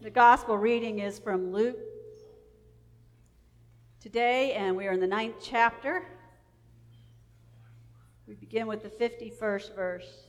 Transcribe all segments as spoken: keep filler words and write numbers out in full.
The gospel reading is from Luke today, and we are in the ninth chapter. We begin with the fifty-first verse.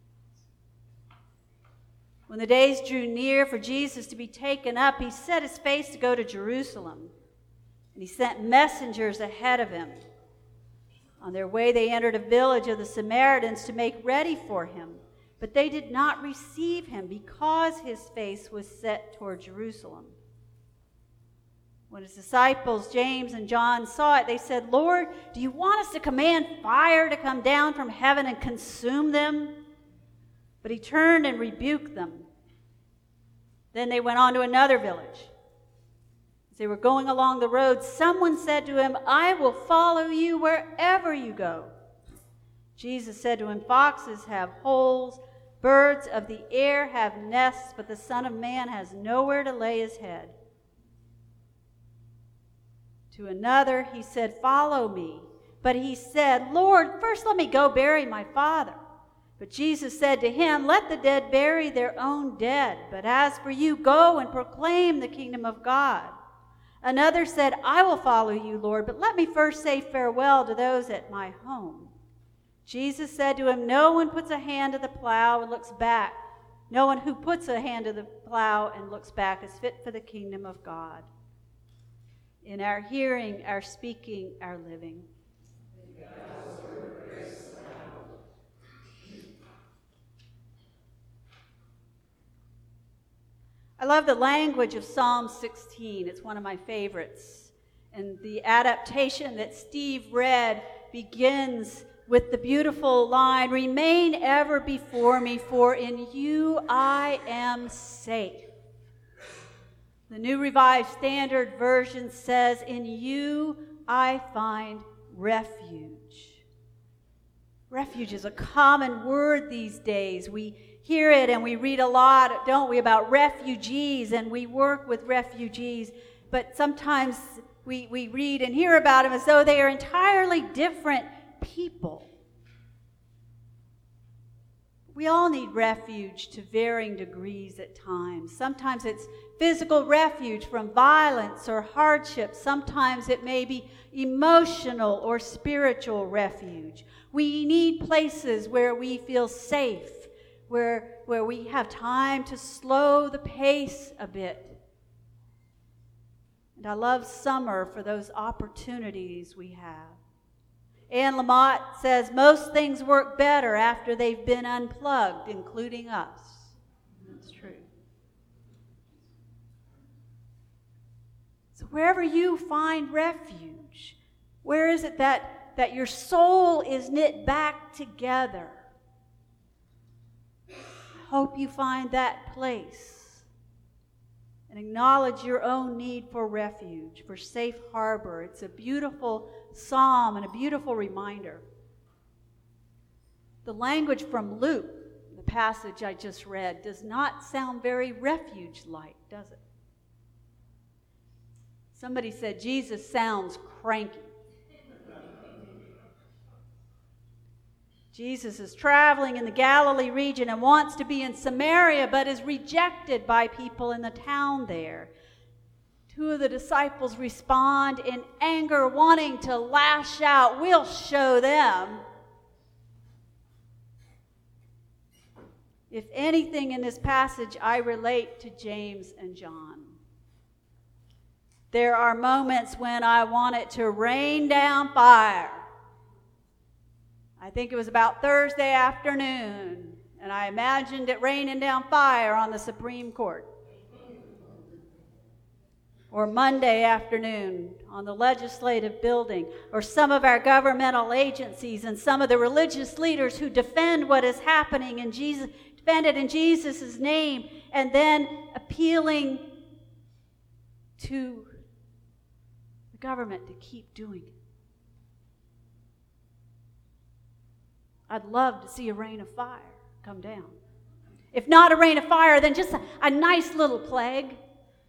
When the days drew near for Jesus to be taken up, he set his face to go to Jerusalem, and he sent messengers ahead of him. On their way, they entered a village of the Samaritans to make ready for him. But they did not receive him because his face was set toward Jerusalem. When his disciples, James and John, saw it, they said, "Lord, do you want us to command fire to come down from heaven and consume them?" But he turned and rebuked them. Then they went on to another village. As they were going along the road, someone said to him, "I will follow you wherever you go." Jesus said to him, "Foxes have holes, birds of the air have nests, but the Son of Man has nowhere to lay his head." To another he said, "Follow me." But he said, "Lord, first let me go bury my father." But Jesus said to him, "Let the dead bury their own dead. But as for you, go and proclaim the kingdom of God." Another said, "I will follow you, Lord, but let me first say farewell to those at my home." Jesus said to him, "No one puts a hand to the plow and looks back. No one who puts a hand to the plow and looks back is fit for the kingdom of God." In our hearing, our speaking, our living. I love the language of Psalm sixteen. It's one of my favorites. And the adaptation that Steve read begins with the beautiful line, "Remain ever before me, for in you I am safe." The New Revised Standard Version says, "In you I find refuge." Refuge is a common word these days. We hear it and we read a lot, don't we, about refugees, and we work with refugees, but sometimes we, we read and hear about them as though they are entirely different people. We all need refuge to varying degrees at times. Sometimes it's physical refuge from violence or hardship. Sometimes it may be emotional or spiritual refuge. We need places where we feel safe, where, where we have time to slow the pace a bit. And I love summer for those opportunities we have. Anne Lamott says most things work better after they've been unplugged, including us. That's true. So wherever you find refuge, where is it that, that your soul is knit back together? I hope you find that place. And acknowledge your own need for refuge, for safe harbor. It's a beautiful psalm and a beautiful reminder. The language from Luke, the passage I just read, does not sound very refuge-like, does it? Somebody said Jesus sounds cranky. Jesus is traveling in the Galilee region and wants to be in Samaria, but is rejected by people in the town there. Two of the disciples respond in anger, wanting to lash out. "We'll show them." If anything in this passage, I relate to James and John. There are moments when I want it to rain down fire. I think it was about Thursday afternoon, and I imagined it raining down fire on the Supreme Court. Or Monday afternoon on the legislative building, or some of our governmental agencies and some of the religious leaders who defend what is happening in Jesus, defend it in Jesus' name, and then appealing to the government to keep doing it. I'd love to see a rain of fire come down. If not a rain of fire, then just a, a nice little plague.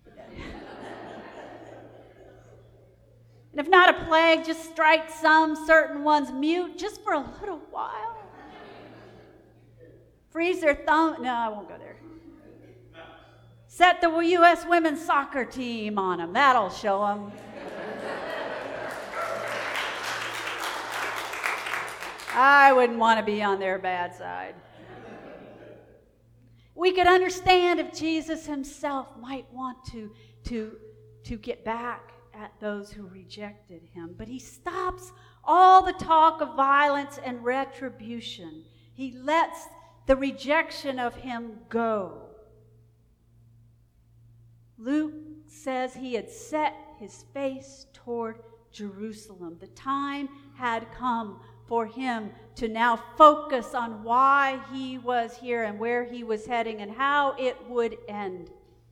And if not a plague, just strike some certain ones mute just for a little while. Freeze their thumb. No, I won't go there. Set the U S women's soccer team on them. That'll show them. I wouldn't want to be on their bad side. We could understand if Jesus himself might want to, to, to get back at those who rejected him. But he stops all the talk of violence and retribution. He lets the rejection of him go. Luke says he had set his face toward Jerusalem. The time had come for him to now focus on why he was here and where he was heading and how it would end.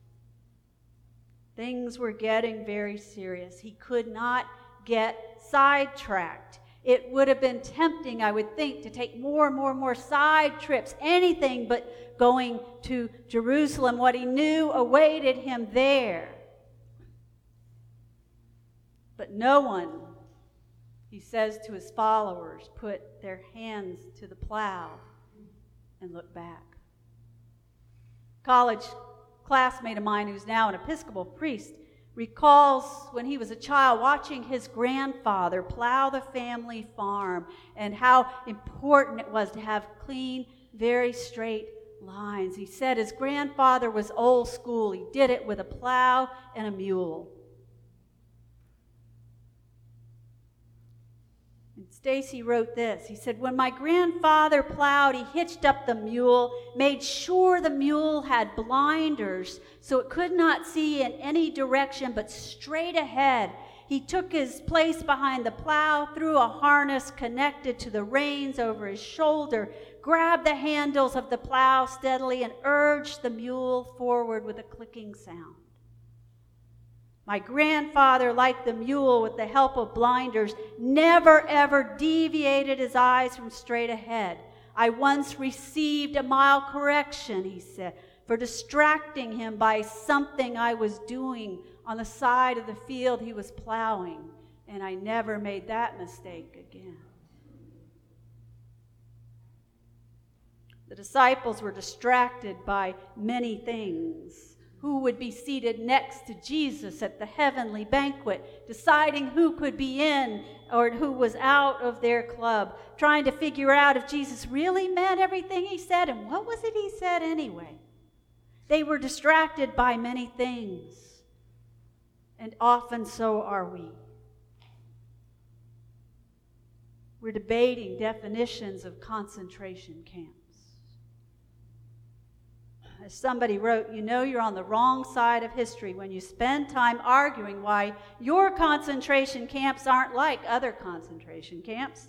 Things were getting very serious. He could not get sidetracked. It would have been tempting, I would think, to take more and more and more side trips, anything but going to Jerusalem, what he knew awaited him there. But no one, he says to his followers, put their hands to the plow and look back. College classmate of mine who's now an Episcopal priest recalls when he was a child watching his grandfather plow the family farm and how important it was to have clean, very straight lines. He said his grandfather was old school. He did it with a plow and a mule. And Stacy wrote this. He said, when my grandfather plowed, he hitched up the mule, made sure the mule had blinders so it could not see in any direction but straight ahead. He took his place behind the plow, threw a harness connected to the reins over his shoulder, grabbed the handles of the plow steadily, and urged the mule forward with a clicking sound. My grandfather, like the mule with the help of blinders, never ever deviated his eyes from straight ahead. I once received a mild correction, he said, for distracting him by something I was doing on the side of the field he was plowing, and I never made that mistake again. The disciples were distracted by many things. Who would be seated next to Jesus at the heavenly banquet, deciding who could be in or who was out of their club, trying to figure out if Jesus really meant everything he said, and what was it he said anyway? They were distracted by many things, and often so are we. We're debating definitions of concentration camps. As somebody wrote, you know you're on the wrong side of history when you spend time arguing why your concentration camps aren't like other concentration camps.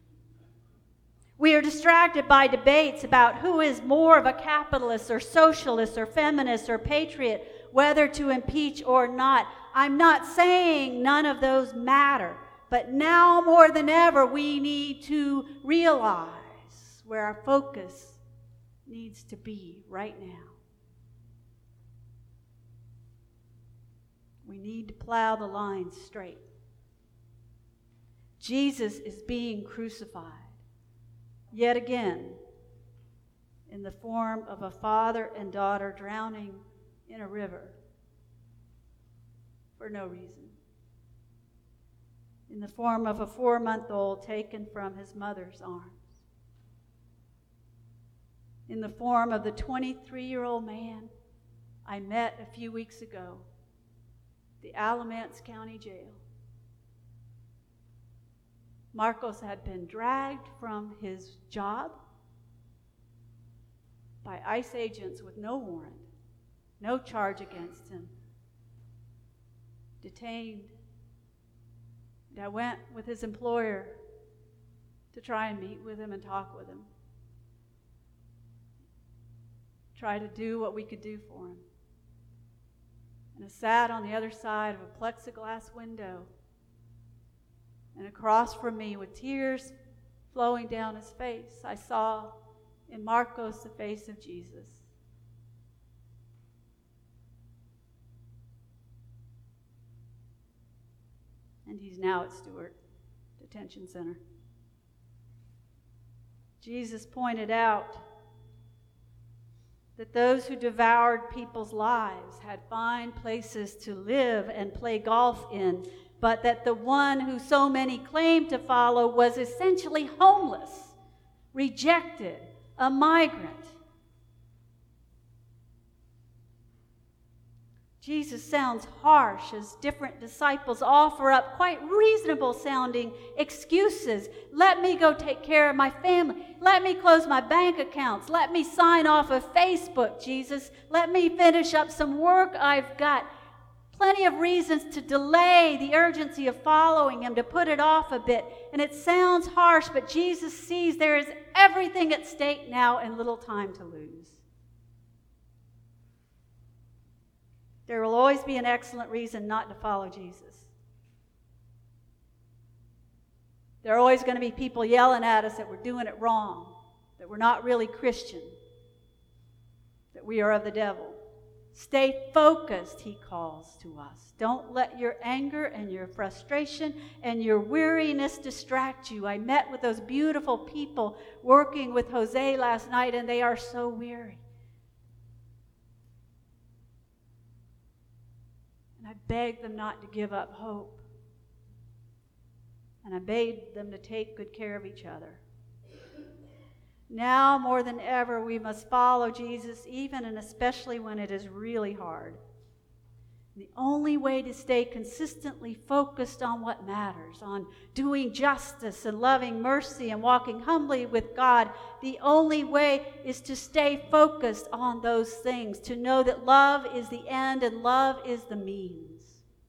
We are distracted by debates about who is more of a capitalist or socialist or feminist or patriot, whether to impeach or not. I'm not saying none of those matter, but now more than ever we need to realize where our focus needs to be right now. We need to plow the lines straight. Jesus is being crucified yet again in the form of a father and daughter drowning in a river for no reason. In the form of a four-month-old taken from his mother's arms. In the form of the twenty-three-year-old man I met a few weeks ago, the Alamance County Jail. Marcos had been dragged from his job by ICE agents with no warrant, no charge against him, detained. And I went with his employer to try and meet with him and talk with him. Try to do what we could do for him. And I sat on the other side of a plexiglass window, and across from me, with tears flowing down his face, I saw in Marcos the face of Jesus. And he's now at Stewart Detention Center. Jesus pointed out that those who devoured people's lives had fine places to live and play golf in, but that the one who so many claimed to follow was essentially homeless, rejected, a migrant. Jesus sounds harsh as different disciples offer up quite reasonable sounding excuses. Let me go take care of my family. Let me close my bank accounts. Let me sign off of Facebook, Jesus. Let me finish up some work I've got. Plenty of reasons to delay the urgency of following him, to put it off a bit. And it sounds harsh, but Jesus sees there is everything at stake now and little time to lose. There will always be an excellent reason not to follow Jesus. There are always going to be people yelling at us that we're doing it wrong, that we're not really Christian, that we are of the devil. Stay focused, he calls to us. Don't let your anger and your frustration and your weariness distract you. I met with those beautiful people working with Jose last night, and they are so weary. And I begged them not to give up hope. And I bade them to take good care of each other. Now more than ever, we must follow Jesus, even and especially when it is really hard. The only way to stay consistently focused on what matters, on doing justice and loving mercy and walking humbly with God, the only way is to stay focused on those things, to know that love is the end and love is the means.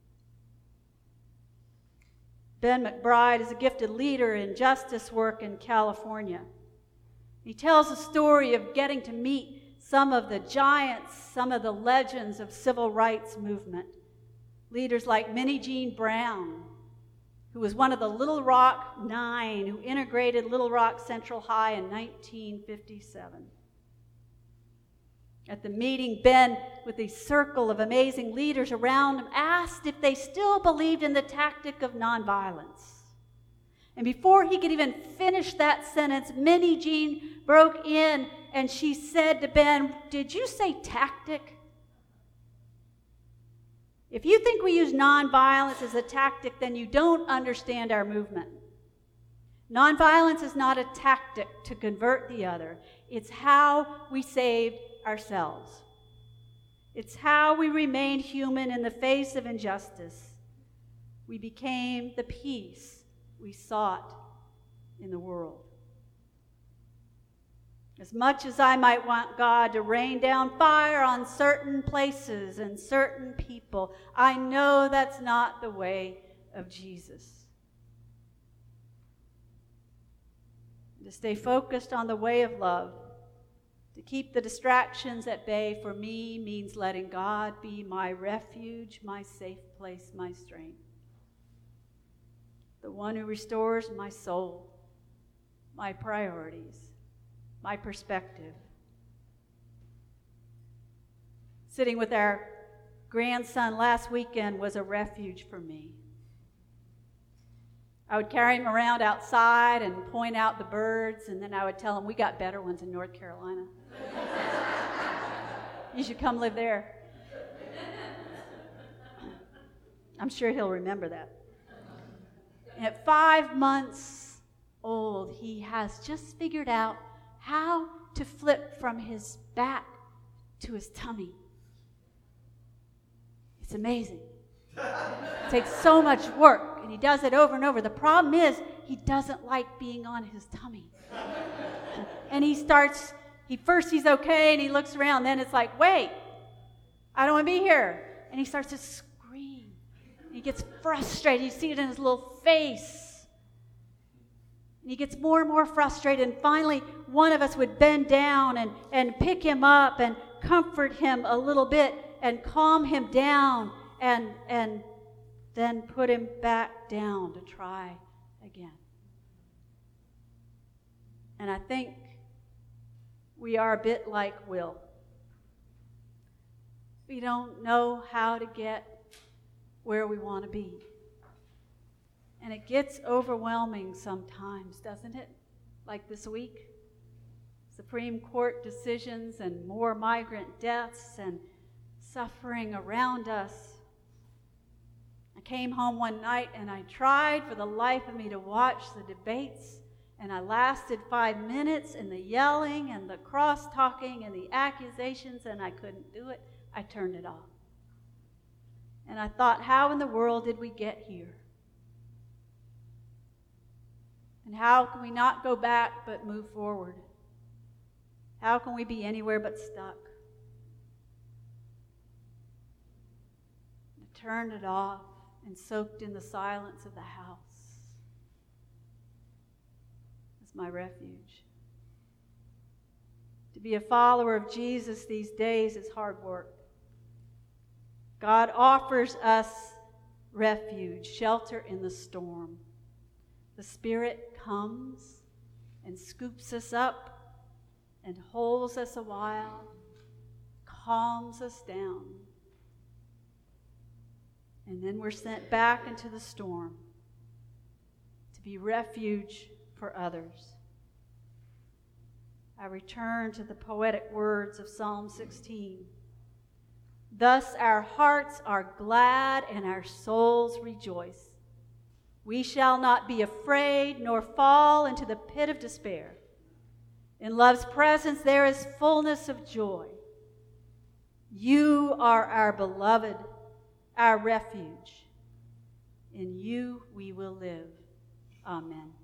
Ben McBride is a gifted leader in justice work in California. He tells a story of getting to meet some of the giants, some of the legends of civil rights movement. Leaders like Minnie Jean Brown, who was one of the Little Rock Nine, who integrated Little Rock Central High in nineteen fifty-seven. At the meeting, Ben, with a circle of amazing leaders around him, asked if they still believed in the tactic of nonviolence. And before he could even finish that sentence, Minnie Jean broke in and she said to Ben, "Did you say tactic? If you think we use nonviolence as a tactic, then you don't understand our movement. Nonviolence is not a tactic to convert the other. It's how we saved ourselves. It's how we remained human in the face of injustice. We became the peace we sought in the world." As much as I might want God to rain down fire on certain places and certain people, I know that's not the way of Jesus. To stay focused on the way of love, to keep the distractions at bay, for me means letting God be my refuge, my safe place, my strength. The one who restores my soul, my priorities, my perspective. Sitting with our grandson last weekend was a refuge for me. I would carry him around outside and point out the birds, and then I would tell him, "We got better ones in North Carolina. You should come live there." I'm sure he'll remember that. At five months old, he has just figured out how to flip from his back to his tummy. It's amazing. It takes so much work, and he does it over and over. The problem is he doesn't like being on his tummy. And he starts, he first he's okay, and he looks around, then it's like, "Wait, I don't want to be here." And he starts to scream. He gets frustrated. You see it in his little face. And he gets more and more frustrated. And finally, one of us would bend down and, and pick him up and comfort him a little bit and calm him down and, and then put him back down to try again. And I think we are a bit like Will. We don't know how to get where we want to be. And it gets overwhelming sometimes, doesn't it? Like this week. Supreme Court decisions and more migrant deaths and suffering around us. I came home one night and I tried for the life of me to watch the debates, and I lasted five minutes in the yelling and the cross-talking and the accusations, and I couldn't do it. I turned it off. And I thought, how in the world did we get here? And how can we not go back but move forward? How can we be anywhere but stuck? I turned it off and soaked in the silence of the house as my refuge. To be a follower of Jesus these days is hard work. God offers us refuge, shelter in the storm. The Spirit comes and scoops us up and holds us a while, calms us down. And then we're sent back into the storm to be refuge for others. I return to the poetic words of Psalm sixteen. Thus our hearts are glad and our souls rejoice. We shall not be afraid nor fall into the pit of despair. In love's presence there is fullness of joy. You are our beloved, our refuge. In you we will live. Amen.